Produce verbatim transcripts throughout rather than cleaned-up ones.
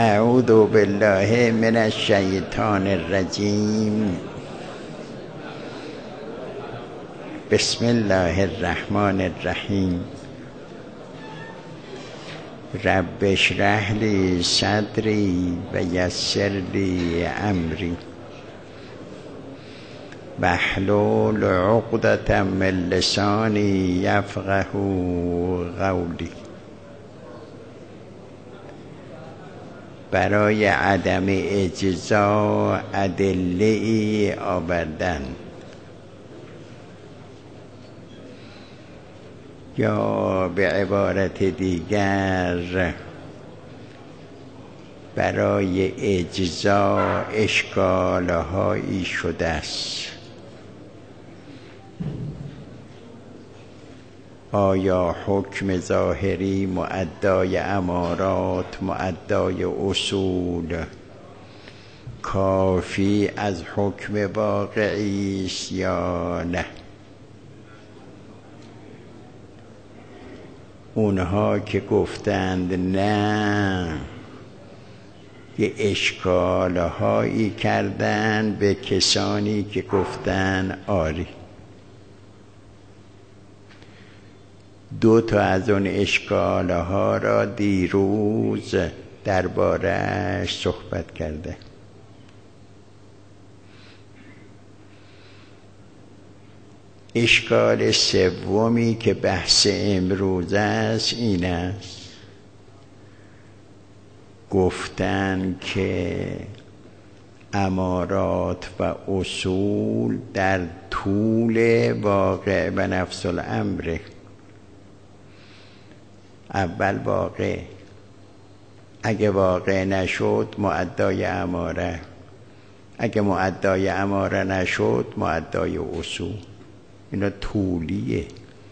اعوذ بالله من الشیطان الرجیم. بسم الله الرحمن الرحیم. رب اشرح لی صدری و یسر لی امری واحلل عقدة من لسانی یفقهوا قولی. برای عدم اجزا ادله ای آوردن، یا به عبارت دیگر برای اجزا اشکالهایی شده است. آیا حکم ظاهری مؤدای امارات، مؤدای اصول کافی از حکم واقعی است یا نه؟ اونها که گفتند نه، یه اشکالهایی کردن به کسانی که گفتن آری. دو تا از اون اشکالها را دیروز درباره‌اش صحبت کرده. اشکال سومی که بحث امروز است این است، گفتن که امارات و اصول در طول واقع و نفس الامر. اول واقع، اگه واقع نشد مؤدای اماره، اگه مؤدای اماره نشد مؤدای اصول. اینا طولیه،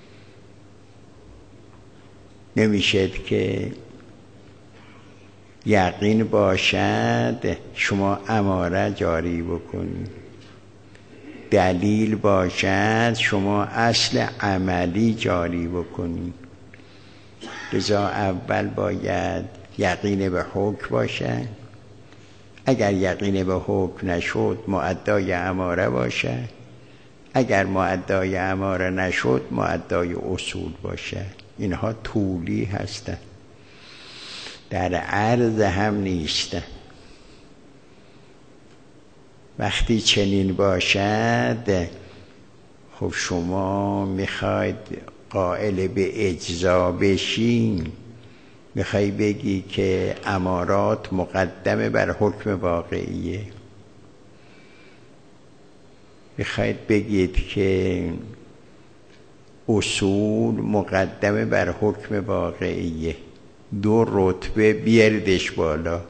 نمیشد که یقین باشد شما اماره جاری بکنید، دلیل باشد شما اصل عملی جاری بکنید. لذا اول باید یقین به حکم باشه، اگر یقین به حکم نشد مؤدای اماره باشه، اگر مؤدای اماره نشد مؤدای اصول باشه. اینها طولی هستند، در عرض هم نیستند. وقتی چنین باشد، خب شما میخواید قائل به اجزا بشین، میخوای بگی که امارات مقدمه بر حکم واقعیه، میخواید بگید که اصول مقدمه بر حکم واقعیه. دو رتبه بیاریدش بالا،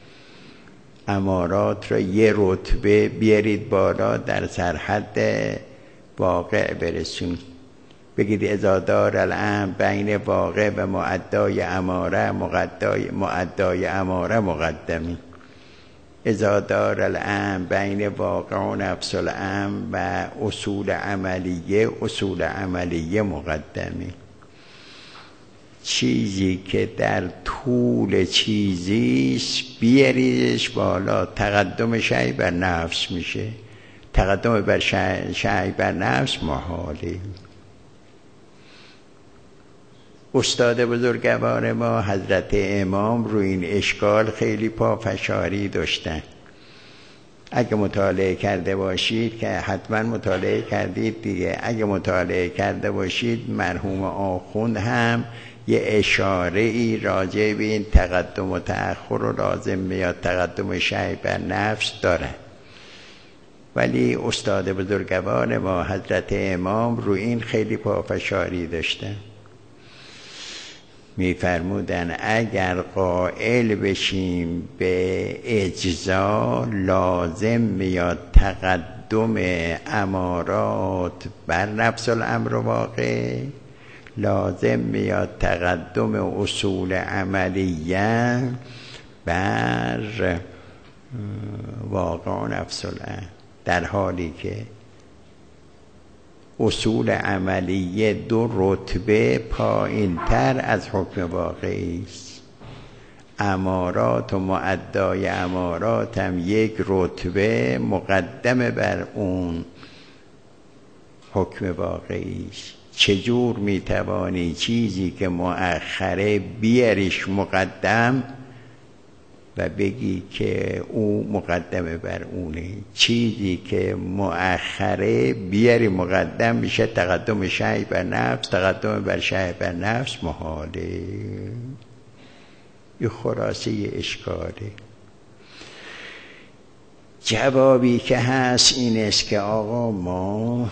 امارات را یه رتبه بیارید بالا، در سرحد واقع برسون. بگید اذا دار الامر بین واقع و مؤدای اماره، مقدای مؤدای اماره مقدمی. اذا دار الامر بین واقع و نفس الامر و اصول عملیه، اصول عملیه مقدمی. چیزی که در طول چیزیست بیاریدش بالا، تقدم شیء بر نفس میشه. تقدم بر شیء بر نفس محاله. استاد بزرگوار ما حضرت امام روی این اشکال خیلی پافشاری داشتن. اگه مطالعه کرده باشید، که حتما مطالعه کردید دیگه، اگه مطالعه کرده باشید مرحوم آخوند هم یه اشاره ای راجع به این تقدم و تأخر و لازم میاد تقدم شیء بر نفس داره. ولی استاد بزرگوار ما حضرت امام روی این خیلی پافشاری داشتن. میفرمودن اگر قائل بشیم به اجزا، لازم میاد تقدم امارات بر نفس الامر واقع، لازم میاد تقدم اصول عملیه بر واقع و نفس الامر، در حالی که اصول عملیه دو رتبه پایین تر از حکم واقعی است. امارات و معدای امارات هم یک رتبه مقدم بر اون حکم واقعیش. چجور میتوانی چیزی که مؤخره بیاریش مقدم و بگی که او مقدمه بر اونه؟ چیزی که مؤخره بیاری مقدم میشه تقدم شیء بر نفس، تقدم بر شیء بر نفس محاله. این خلاصه اشکاله. جوابی که هست این است که آقا ما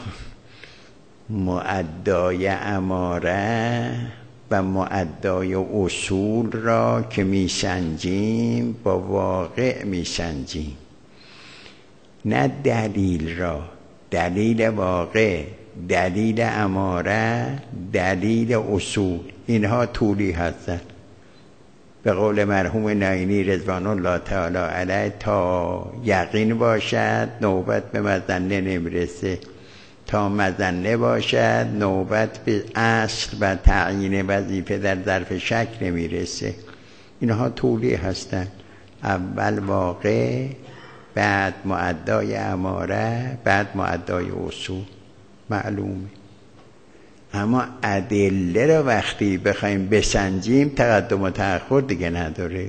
معدای اماره و معدای اصول را که میسنجیم با واقع میسنجیم، نه دلیل را. دلیل واقع، دلیل اماره، دلیل اصول، اینها طولی هستند. به قول مرحوم ناینی رضوان الله تعالی علیه تا یقین باشد نوبت به مظنه نمیرسه، تا مظنه باشد نوبت به اصل و تعیین وظیفه در ظرف شک نمیرسه. اینها طولی هستند. اول واقع، بعد معدای اماره، بعد معدای اصول، معلومه. اما ادله را وقتی بخوایم بسنجیم تقدم و تأخر دیگه نداره.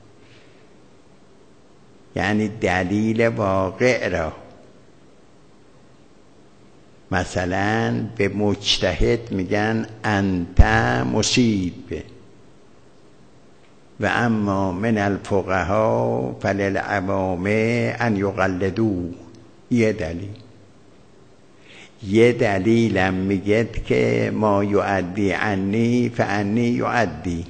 یعنی دلیل واقع را مثلا به مجتهد میگن انت مصیب و اما من الفقها فللعوام ان یقلدوا. یه دلیل. یه دلیلم میگه که ما یعدی عنی فعنی یعدی،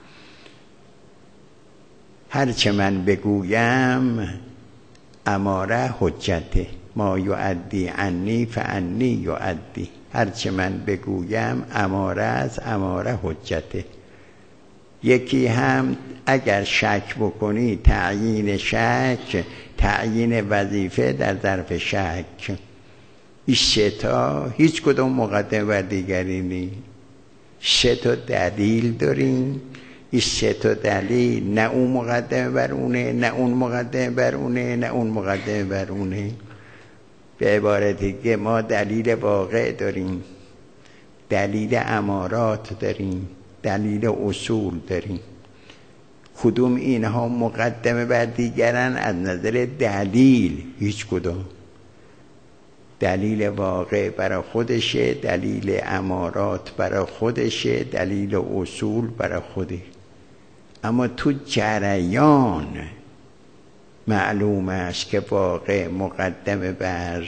هرچه من بگویم اماره حجته. ما یعدی عنی فعنی یعدی، هرچه من بگویم اماره است، اماره حجته. یکی هم اگر شک بکنی تعیین شک، تعیین وظیفه در ظرف شک. این سه تا هیچ کدوم مقدم بر دیگری نیست. سه تا دلیل داریم. این سه تا دلیل نه اون مقدم بر اونه، نه اون مقدم بر اونه، نه اون مقدم بر اونه. به عبارت دیگه ما دلیل واقع داریم، دلیل امارات داریم، دلیل اصول داریم. کدوم اینها مقدمه بر دیگرن؟ از نظر دلیل هیچ کدوم. دلیل واقع برای خودشه، دلیل امارات برای خودشه، دلیل اصول برای خوده. اما تو جریان معلوم است که واقع مقدمه بر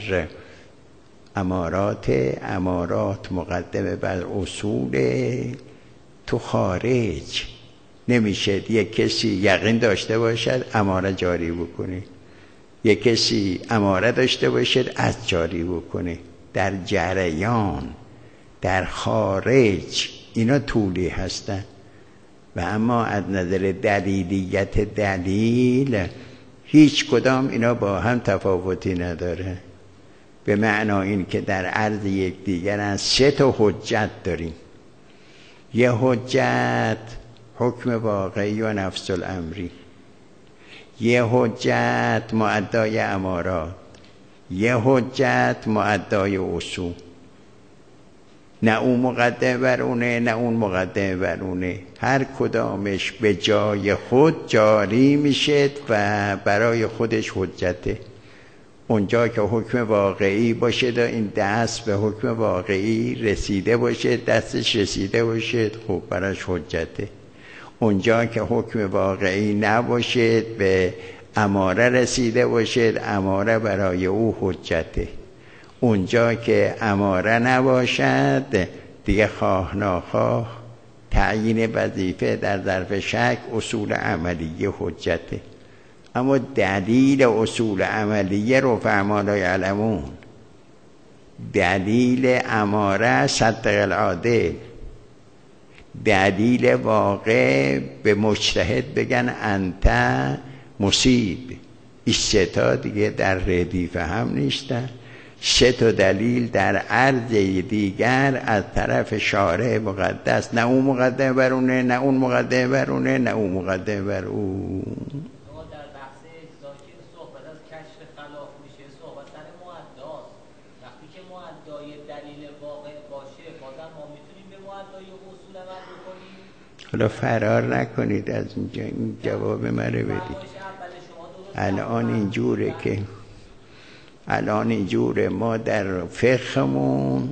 امارات، امارات مقدمه بر اصول. تو خارج نمیشه یک کسی یقین داشته باشد اماره جاری بکنه، یک کسی اماره داشته باشد از جاری بکنه. در جریان، در خارج اینا طولی هستن. و اما از نظر دلیلیت دلیل هیچ کدام اینا با هم تفاوتی نداره. به معنا این که در عرض یکدیگر سه تا حجت داریم. یه حجت حکم واقعی و نفس الامری، یه حجت معدای امارات، یه حجت معدای اصول. نه اون مقدم بر اونه، نه اون مقدم بر اونه. هر کدامش به جای خود جاری میشه و برای خودش حجته. اونجا که حکم واقعی باشه دا این دست به حکم واقعی رسیده باشه، دستش رسیده باشه، خب براش حجته. اونجا که حکم واقعی نباشه به اماره رسیده باشه، اماره برای او حجته. اونجا که اماره نباشد دیگه خواه ناخواه تعیین وظیفه در ظرف شک اصول عملیه حجته. اما دلیل اصول عملیه رو فرمانای علمون، دلیل اماره صدق العادل، دلیل واقع به مجتهد بگن انت مصیب. این سه تا دیگه در ردیف هم نیستن. سه تا دلیل در عرض دیگر از طرف شارع مقدس، نه اون مقدمه بر اونه، نه اون مقدمه بر اونه، نه اون مقدمه بر اون. در بحث اجزا که صحبت از کشف خلاف میشه، صحبت سر معداست. وقتی که معدای دلیل واقع باشه بازم ما میتونیم به معدای اصول عمل بکنیم. حالا فرار نکنید از اینجا، این جواب من رو بدید. الان اینجوره که الان اینجوره ما در فقهمون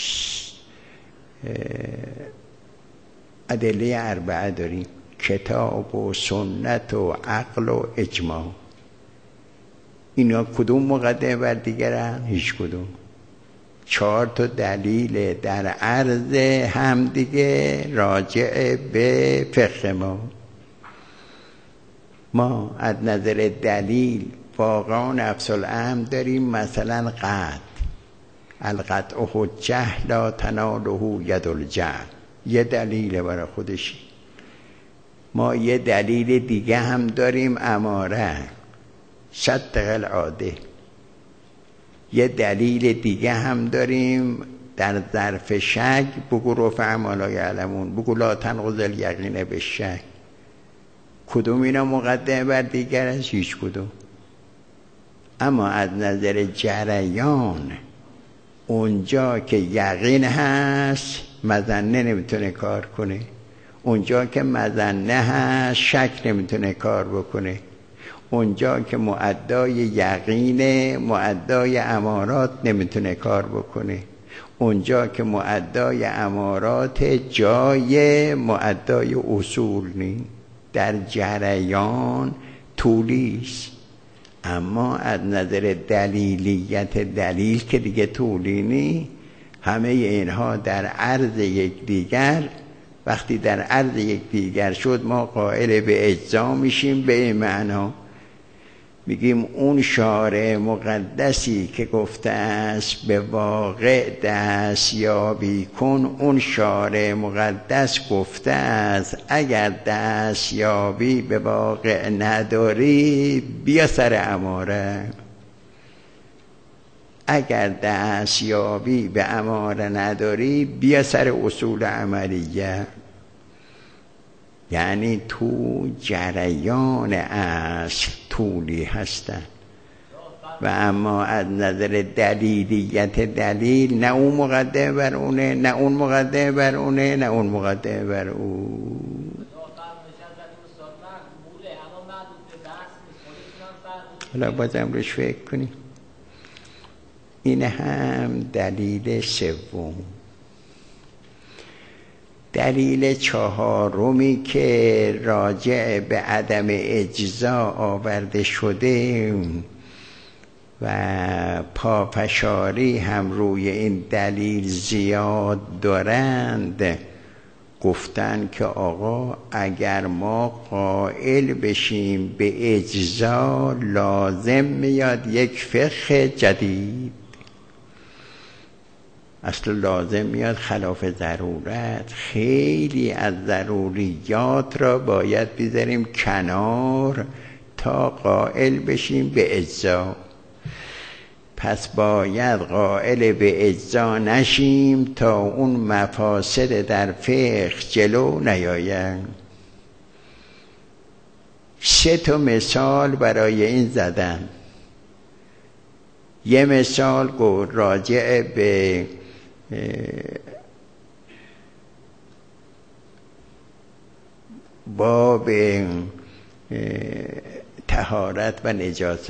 ادله اربعه داریم: کتاب و سنت و عقل و اجماع. اینا کدوم مقدمه بر دیگرن؟ هیچ کدوم. چهار تا دلیل در عرض هم دیگه راجع به فقه ما. ما از نظر دلیل واقعا نفس الامر داریم. مثلا قطع، القطع حجه لا تناله ید الجهل، یه دلیل برای خودش. ما یه دلیل دیگه هم داریم، اماره، صدق العاده. یه دلیل دیگه هم داریم در ظرف شک، بگو رفع ما لا یعلمون، بگو لا تنقض الیقین بالشک. کدوم اینا مقدمه بر دیگر است؟ هیچ کدوم. اما از نظر جریان اونجا که یقین هست مظنه نمیتونه کار کنه، اونجا که مظنه هست شک نمیتونه کار بکنه، اونجا که مؤدای یقین مؤدای امارات نمیتونه کار بکنه، اونجا که مؤدای امارات جای مؤدای اصول نی، در جریان طولیست. اما از نظر دلیلیت دلیل که دیگه طولی نی. همه اینها در عرض یک دیگر، وقتی در عرض یک دیگر شد ما قائل به اجزا میشیم. به این معنا میگیم اون شارع مقدسی که گفته است به واقع دستیابی کن، اون شارع مقدس گفته است اگر دستیابی به واقع نداری بیا سر اماره. اگر دستیابی به اماره نداری بیا سر اصول عملیه. یعنی تو جریان اصل طولی هستن. و اما از نظر دلیلیت دلیل نه اون مقدمه بر اونه، نه اون مقدمه بر اونه، نه اون مقدمه بر اون. حالا بازم روش فکر کنیم. این هم دلیل سوم. دلیل چهارمی که راجع به عدم اجزا آورده شده و پافشاری هم روی این دلیل زیاد دارند، گفتن که آقا اگر ما قائل بشیم به اجزا لازم میاد یک فقه جدید. اصلا لازم میاد خلاف ضرورت. خیلی از ضروریات را باید بذاریم کنار تا قائل بشیم به اجزا. پس باید قائل به اجزا نشیم تا اون مفاسد در فقه جلو نیاید. سه تا مثال برای این زدن. یه مثال گفت راجع به باب طهارت و نجاست.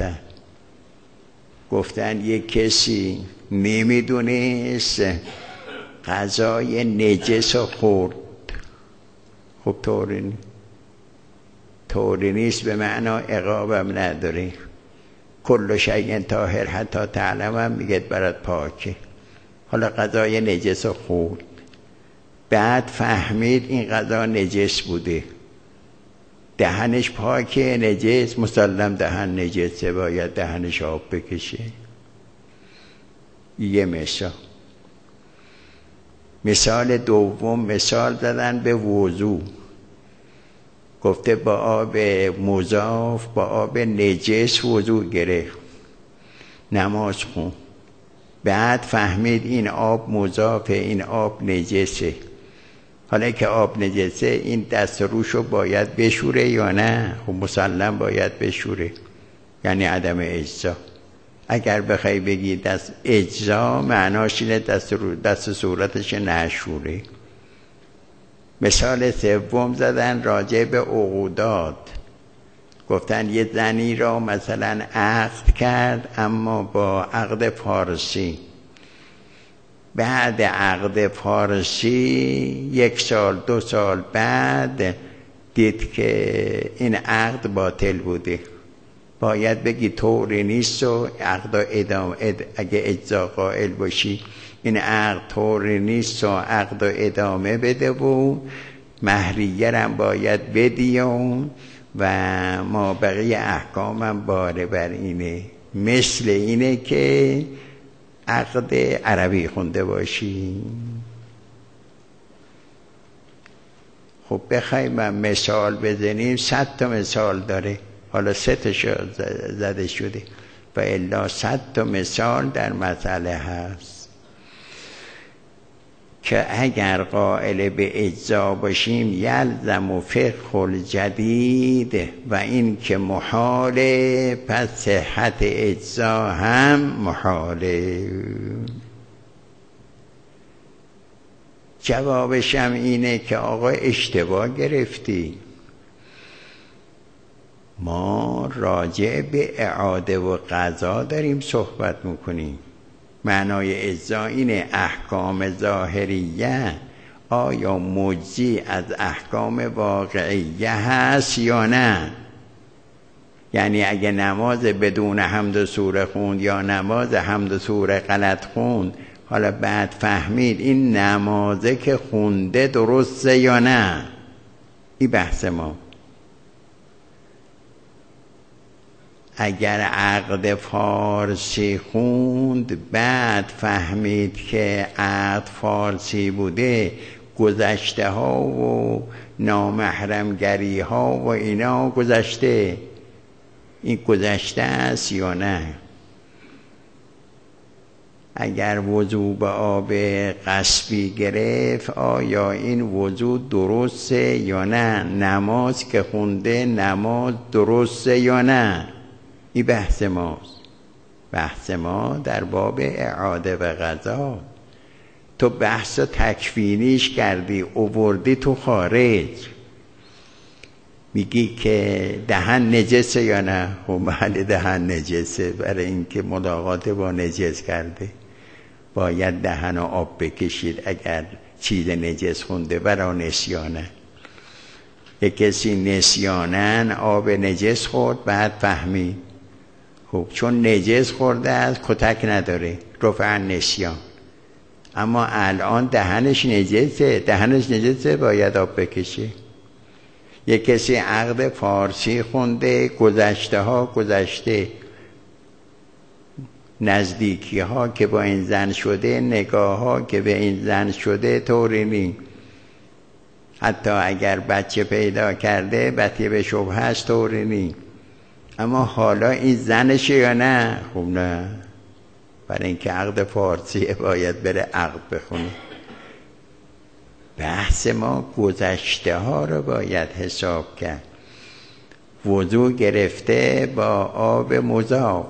گفتن یک کسی نمیدونست غذای نجس رو خورد. خب طوری طوری نیست، به معنا عقابم نداره. کل شیء طاهر حتی تعلمم میگه برات پاکه. حالا غذای نجس رو خورد، بعد فهمید این غذا نجس بوده. دهنش پاکه نجس؟ مسلم دهن نجسه، باید دهنش آب بکشه. یه مثال. مثال دوم مثال دادن به وضو. گفته با آب مضاف با آب نجس وضو گرفت، نماز خون. بعد فهمید این آب مضافه، این آب نجسه. حالا که آب نجسه این دست روشو باید بشوره یا نه؟ خب مسلم باید بشوره، یعنی عدم اجزا. اگر بخوای بگی دست اجزا معناش اینه دست رو دست صورتش نشوره. مثال سوم زدن راجع به عقودات، گفتن یه زنی را مثلا عقد کرد اما با عقد فارسی، بعد عقد فارسی یک سال دو سال بعد دید که این عقد باطل بوده، باید بگی طوری نیست و عقد ادامه اد... اگه اجزا قائل باشی این عقد طوری نیست و عقد ادامه بده و مهریه هم باید بدیم و ما بقیه احکامم باره بر اینه. مثل اینه که عقد عربی خونده باشی. خب بخوایم مثال بزنیم صد تا مثال داره، حالا سه تا زده شده و الا صد تا مثال در مسئله هست که اگر قائل به اجزا باشیم یلزم و فقه الجدید و این که محاله، پس صحت اجزا هم محاله. جوابش هم اینه که آقا اشتباه گرفتی، ما راجع به اعاده و قضا داریم صحبت میکنیم. معنای اجزا اینه احکام ظاهریه آیا مجزی از احکام واقعیه هست یا نه. یعنی اگه نماز بدون حمد و سوره خوند یا نماز حمد و سوره غلط خوند، حالا بعد فهمید این نمازه که خونده درسته یا نه، این بحث ما. اگر عقد فارسی خوند بعد فهمید که عقد فارسی بوده، گذشته ها و نامحرمگری ها و اینا گذشته، این گذشته است یا نه. اگر وضو به آب غصبی گرفت آیا این وضو درسته یا نه، نماز که خونده نماز درسته یا نه. این بحث ماست. بحث ما در باب اعاده و قضا. تو بحث تکفینیش کردی اووردی تو خارج، میگی که دهن نجسه یا نه. خب محل دهن نجسه، برای اینکه ملاقات با نجس کرده باید دهن آب بکشید اگر چیز نجس خونده، برای نسیانه. یک کسی نسیانن آب نجس خورد بعد فهمید، خب چون نجس خورده است کتک نداره، رفع نسیان، اما الان دهنش نجسه، دهنش نجسه باید آب بکشه. یک کسی عقد فارسی خونده، گذشته ها گذشته، نزدیکی ها که با این زن شده، نگاه ها که به این زن شده طوری نی، حتی اگر بچه پیدا کرده بچه به شبهه است طوری نی، اما حالا این زنشه یا نه. خب نه، برای اینکه عقد فارسیه باید بره عقد بخونه. بحث ما گذشته ها رو باید حساب کرد. وضو گرفته با آب مضاف،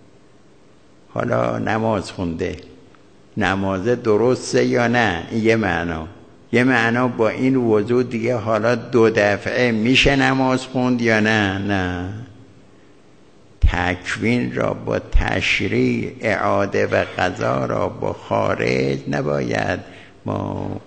حالا نماز خونده، نماز درسته یا نه، این یه معنا. یه معنا با این وضو دیگه حالا دو دفعه میشه نماز خوند یا نه. نه، تکوین را با تشریع، اعاده و قضا را با خارج نباید ما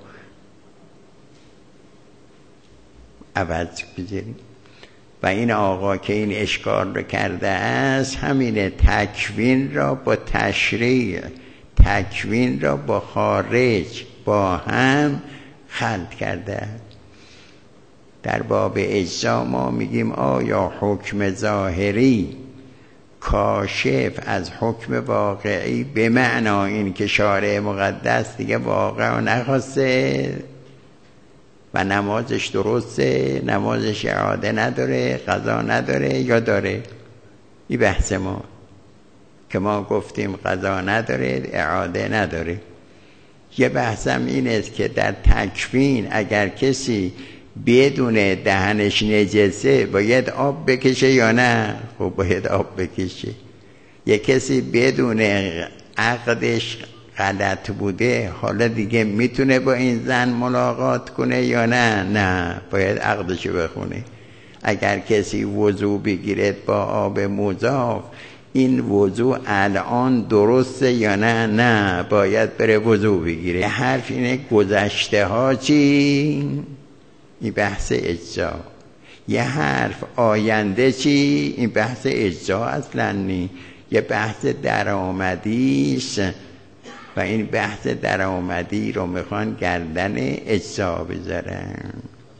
عوض بذاریم. و این آقا که این اشکال رو کرده است همینه، تکوین را با تشریع، تکوین را با خارج با هم خلط کرده. در باب اجزا ما میگیم آیا حکم ظاهری کاشف از حکم واقعی، به معنا این که شارع مقدس دیگه واقع نخواسته و نمازش درسته، نمازش اعاده نداره، قضا نداره یا داره. این بحث ما که ما گفتیم قضا نداره، اعاده نداره. یه بحثم این است که در تکفین اگر کسی بدون دهنش نجسه باید آب بکشه یا نه؟ خب باید آب بکشه. یه کسی بدون عقدش غلط بوده حالا دیگه میتونه با این زن ملاقات کنه یا نه؟ نه، باید عقدشو بخونه. اگر کسی وضو بگیرد با آب مضاف، این وضو الان درسته یا نه؟ نه، باید بره وضو بگیره. حرف اینه گذشته ها چی؟ این بحث اجزا. یه حرف آینده چی؟ این بحث اجزا اصلا نی، یه بحث درآمدیش و این بحث درآمدی رو میخوان گردن اجزا بذارن.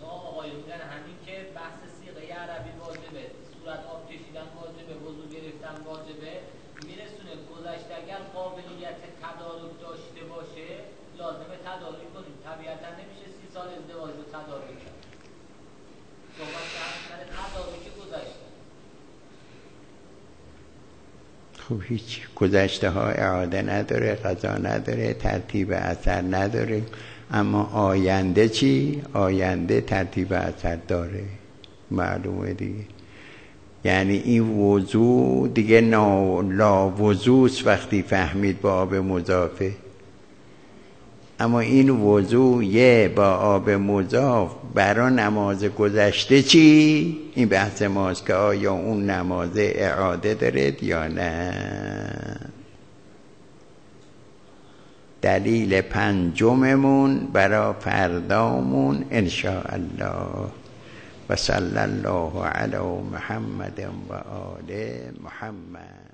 خب هیچ، گذشته ها اعاده نداره، قضا نداره، ترتیب اثر نداره. اما آینده چی؟ آینده ترتیب اثر داره، معلومه دیگه. یعنی این وضوع دیگه لا وضوعست وقتی فهمید با آب مضافه. اما این وضوع یه با آب مضاف برای نماز گذشته چی؟ این بحث ماست که آیا اون نماز اعاده دارد یا نه. دلیل پنجممون برای فردامون انشاءالله. و صلی الله علی محمد و آل محمد.